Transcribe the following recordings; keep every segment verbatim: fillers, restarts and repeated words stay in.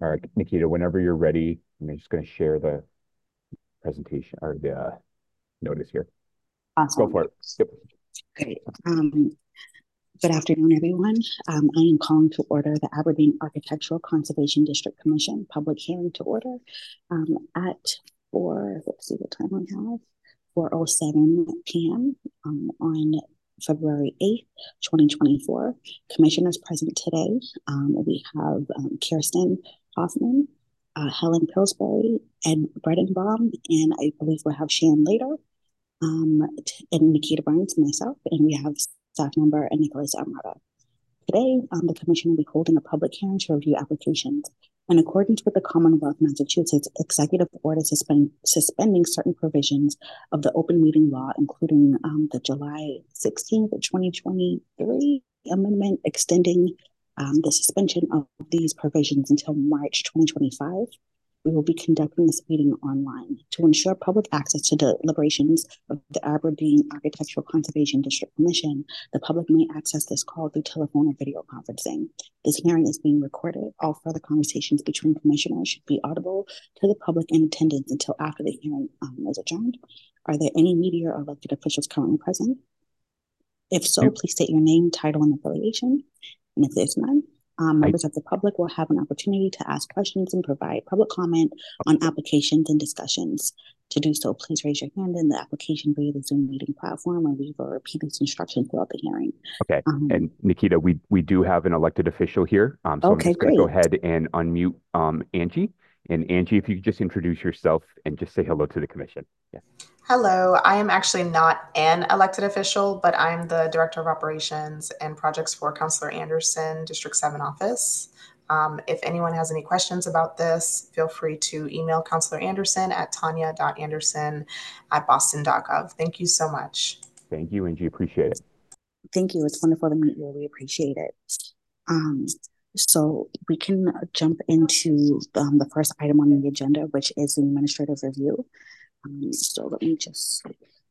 All right, Nikita, whenever you're ready, I'm just going to share the presentation or the uh, notice here. Go Awesome. for it. Yep. Great. Um, good afternoon, everyone. Um, I am calling to order the Aberdeen Architectural Conservation District Commission public hearing to order um, at four, let's see what time we have, four oh seven p m um, on February eighth, twenty twenty-four. Commissioners present today. Um, we have um, Kirsten Hoffman, uh, Helen Pillsbury, Ed Bredenbaum, and I believe we'll have Shan later. Um, and Nikita Burns, myself, and we have staff member and Nicholas Armada. Today, um, the Commission will be holding a public hearing to review applications. In accordance with the Commonwealth of Massachusetts Executive Order suspend, suspending certain provisions of the open meeting law, including um, the July sixteenth, twenty twenty-three amendment extending um, the suspension of these provisions until March twenty twenty-five. We will be conducting this meeting online to ensure public access to the deliberations of the Aberdeen Architectural Conservation District Commission. The public may access this call through telephone or video conferencing. This hearing is being recorded. All further conversations between commissioners should be audible to the public in attendance until after the hearing um, is adjourned. Are there any media or elected officials currently present? If so, You, please state your name, title, and affiliation. And if there's none, um, I, members of the public will have an opportunity to ask questions and provide public comment on applications and discussions. To do so, please raise your hand in the application via the Zoom meeting platform, and we will repeat these instructions throughout the hearing. okay. Um, And Nikita, we we do have an elected official here. Um, so I'm okay, just going to go great. ahead and unmute um, Angie. And Angie, if you could just introduce yourself and just say hello to the commission. Yeah. Hello, I am actually not an elected official, but I'm the Director of Operations and Projects for Councilor Anderson, District seven office. Um, if anyone has any questions about this, feel free to email Councilor Anderson at tanya dot anderson at boston dot gov. Thank you so much. Thank you, Angie. Appreciate it. Thank you. It's wonderful to meet you. We appreciate it. Um, so we can jump into um, the first item on the agenda, which is the administrative review. Um, so let me just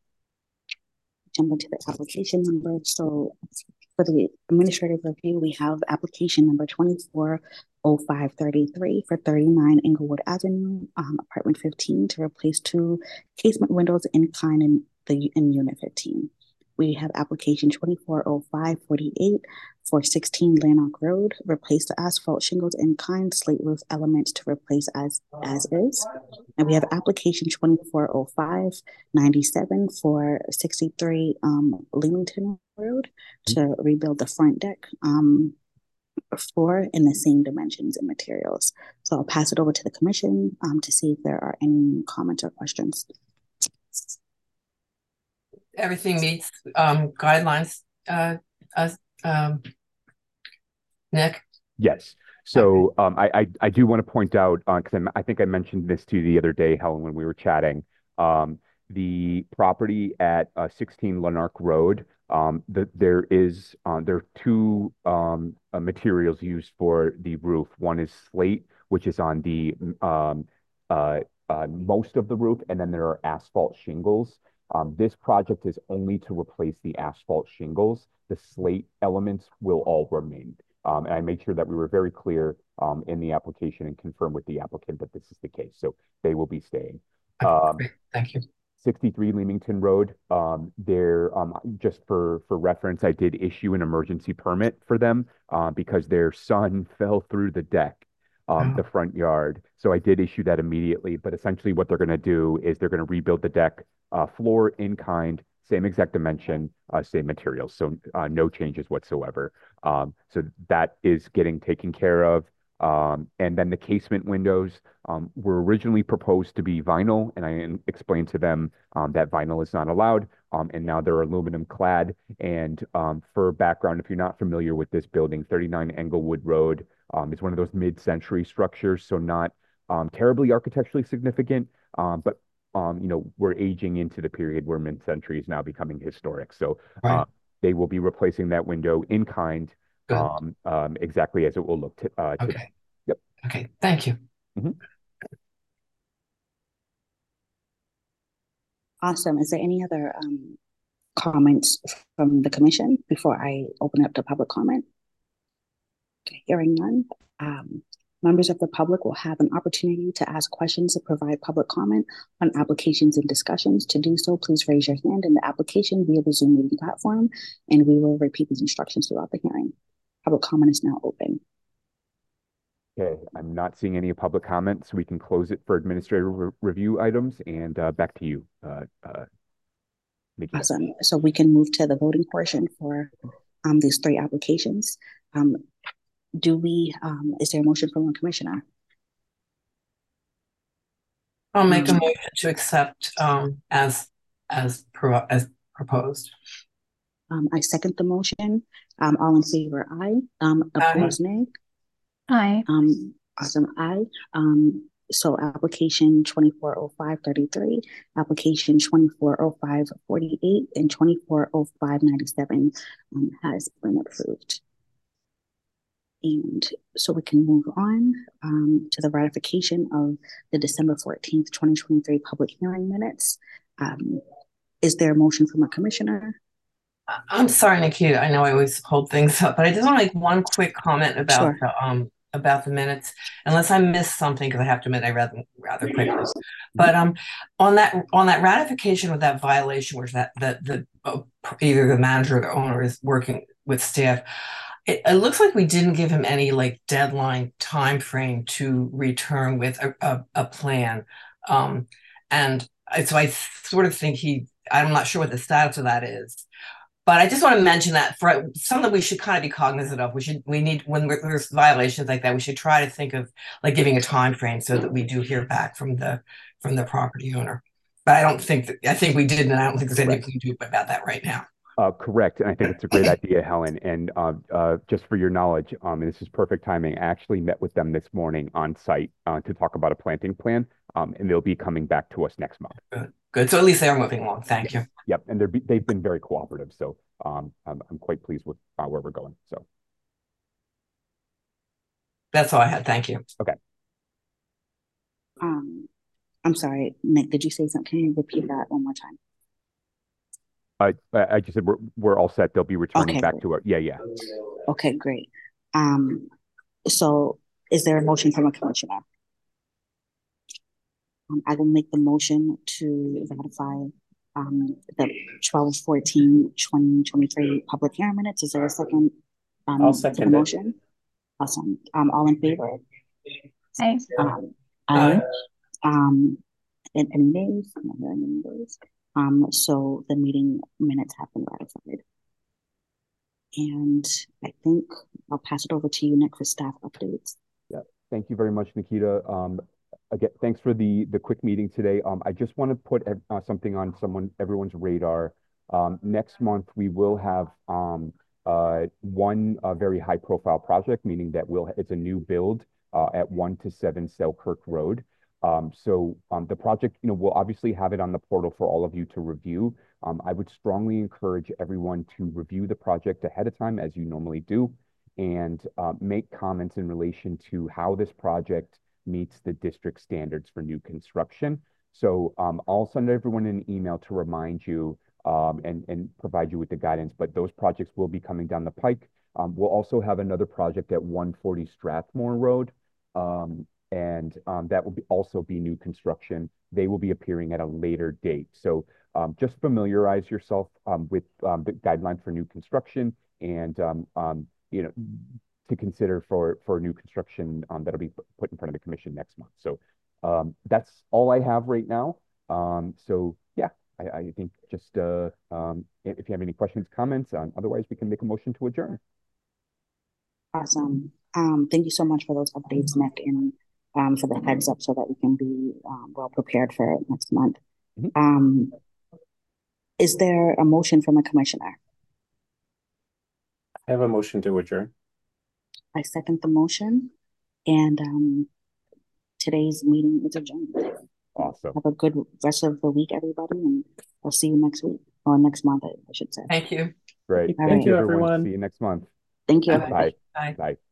jump into the application number. So for the administrative review, we have application number twenty-four oh five thirty-three for thirty-nine Inglewood Avenue, um, apartment fifteen, to replace two casement windows in kind in the in unit fifteen. We have application twenty-four oh five forty-eight for sixteen Lanark Road, replace the asphalt shingles in kind, slate roof elements to replace as as is. And we have application twenty-four oh five ninety-seven for sixty-three um, Leamington Road to rebuild the front deck um, for in the same dimensions and materials. So I'll pass it over to the commission um, to see if there are any comments or questions. Everything meets um, guidelines, uh, uh, um, Nick? Yes. So um, I, I I do want to point out because uh, I think I mentioned this to you the other day, Helen, when we were chatting. Um, the property at uh, sixteen Lanark Road. Um, the, there is uh, there are two um, uh, materials used for the roof. One is slate, which is on the um, uh, uh, most of the roof, and then there are asphalt shingles. Um, this project is only to replace the asphalt shingles. The slate elements will all remain. Um, and I made sure that we were very clear um, in the application and confirm with the applicant that this is the case. So they will be staying. Okay, Um, great. Thank you. sixty-three Leamington Road. Um, there, um, just for for reference, I did issue an emergency permit for them uh, because their son fell through the deck, um, Oh, the front yard. So I did issue that immediately. But essentially, what they're going to do is they're going to rebuild the deck, uh, floor in kind, same exact dimension, uh, same materials. So uh, no changes whatsoever. Um, so that is getting taken care of. Um, and then the casement windows um, were originally proposed to be vinyl, and I explained to them um, that vinyl is not allowed, um, and now they're aluminum clad. And um, for background, if you're not familiar with this building, thirty-nine Englewood Road um, is one of those mid-century structures, so not um, terribly architecturally significant, um, but um, you know, we're aging into the period where mid-century is now becoming historic. So uh, right. they will be replacing that window in kind, Good. um, um, exactly as it will look to, uh, today. Okay. Yep. Okay. Thank you. Mhm. Awesome. Is there any other um, comments from the commission before I open up to public comment? Okay, hearing none. Um, Members of the public will have an opportunity to ask questions and provide public comment on applications and discussions. To do so, please raise your hand in the application via the Zoom meeting platform, and we will repeat these instructions throughout the hearing. Public comment is now open. Okay, I'm not seeing any public comment, so we can close it for administrative re review items, and uh, back to you, uh, uh, Nikita. Awesome. So we can move to the voting portion for um, these three applications. Um, do we, um, is there a motion from a commissioner? I'll make a Um, motion to accept um, as as pro as proposed. Um, I second the motion. Um, all in favor, aye. Um, opposed, nay. Aye. Um, awesome, aye. Um, so application twenty-four oh five thirty-three, application twenty-four oh five forty-eight, and twenty-four oh five ninety-seven um, has been approved. And so we can move on um, to the ratification of the December fourteenth, twenty twenty-three public hearing minutes. Um, is there a motion from a commissioner? I'm sorry, Nikita. I know I always hold things up, but I just want to make one quick comment about Sure. the um about the minutes, unless I missed something, because I have to admit I read them rather quickly. But um on that on that ratification of that violation, which that that the uh, either the manager or the owner is working with staff, it, it looks like we didn't give him any like deadline time frame to return with a a, a plan, um and I, so I sort of think he. I'm not sure what the status of that is. But I just want to mention that for something we should kind of be cognizant of. We should, we need, when there's violations like that, we should try to think of like giving a time frame so that we do hear back from the from the property owner. But I don't think that, I think we did, and I don't think there's anything we can do about that right now. Uh, correct, and I think it's a great idea, Helen. And uh, uh, just for your knowledge, um, and this is perfect timing, I actually met with them this morning on site uh, to talk about a planting plan, um, and they'll be coming back to us next month. Good, good. So at least they're moving along. Thank yes. you. Yep, and they're they've been very cooperative, so um, I'm, I'm quite pleased with uh, where we're going. So that's all I had. Thank you. Okay. Um, I'm sorry, Nick, did you say something? Can you repeat that one more time? I I just said we're we're all set. They'll be returning Okay, back great. to our yeah yeah. Okay, great. Um, so is there a motion from a commissioner? Um, I will make the motion to ratify um the twelve fourteen twenty twenty-three public hearing minutes. Is there a second? Um, I'll to second the it. motion? Awesome. Um, all in favor? Aye. Um, Aye. aye. Um, and any nays? I'm not hearing any nays. Um, so the meeting minutes have been ratified. And I think I'll pass it over to you, Nick, for staff updates. Yeah, thank you very much, Nikita. Um, again, thanks for the the quick meeting today. Um, I just want to put uh, something on someone everyone's radar. Um, next month we will have um uh one uh, very high profile project, meaning that we'll it's a new build uh, at one to seven Selkirk Road. Um, so um, the project, you know, we'll obviously have it on the portal for all of you to review. Um, I would strongly encourage everyone to review the project ahead of time, as you normally do, and uh, make comments in relation to how this project meets the district standards for new construction. So um, I'll send everyone an email to remind you um, and, and provide you with the guidance, but those projects will be coming down the pike. Um, we'll also have another project at one forty Strathmore Road. Um, and um, that will be also be new construction. They will be appearing at a later date. So um, just familiarize yourself um, with um, the guidelines for new construction and um, um, you know to consider for for new construction um, that'll be put in front of the commission next month. So um, that's all I have right now. Um, so yeah, I, I think just uh, um, if you have any questions, comments, um, otherwise we can make a motion to adjourn. Awesome. Um, thank you so much for those updates, Nick, and um, for the heads up so that we can be um, well prepared for it next month. Mm-hmm. Um, is there a motion from a commissioner? I have a motion to adjourn. I second the motion, and um, today's meeting is adjourned. Awesome. Have a good rest of the week, everybody, and I'll see you next week or next month, I should say. Thank you. Great. All Thank right. you, everyone. See you next month. Thank you. Bye. Bye. Bye.